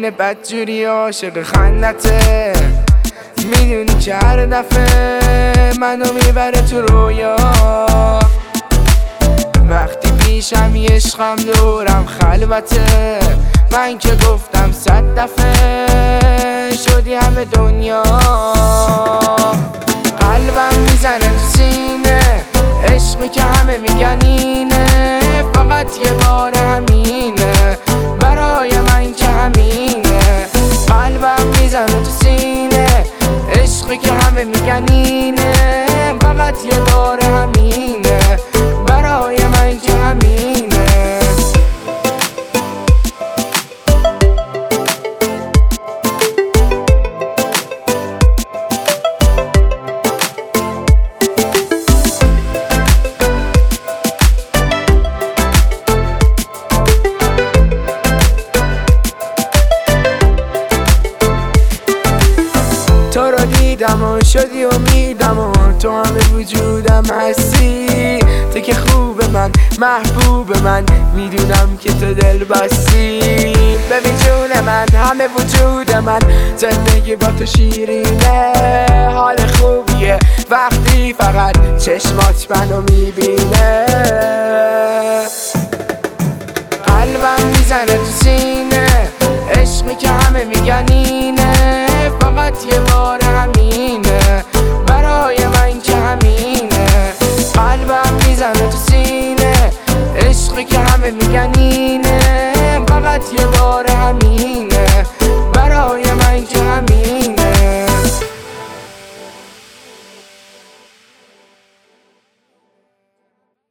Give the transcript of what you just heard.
میمونه بدجوری عاشق خندته. میدونی که هر دفعه منو میبره تو رویا، وقتی پیشم یه عشقم دورم خلوته. من که گفتم 100 دفعه شدی همه دنیا. قلبم میزنه تو سینه، عشقی که همه میگن اینه، فقط یه بار همینه برای من که همینه. قلبم میزنه تو سینه، عشقی که همه میگن اینه، فقط یه بار همینه برای من که همینه. تو رو دیدم و شدی امیدم و تو همه وجودم هستی. تو که خوب من، محبوب من، میدونم که تو دل بستی. ببین جون من، همه وجود من، زندگی با تو شیرینه. حال خوبیه وقتی فقط چشمات منو میبینه. قلبم میزنه تو سینه، عشقی که همه میگن اینه، فقط یه بار همینه برای من که همینه. قلبم میزنه تو سینه، عشقی که همه میگن اینه، فقط یه بار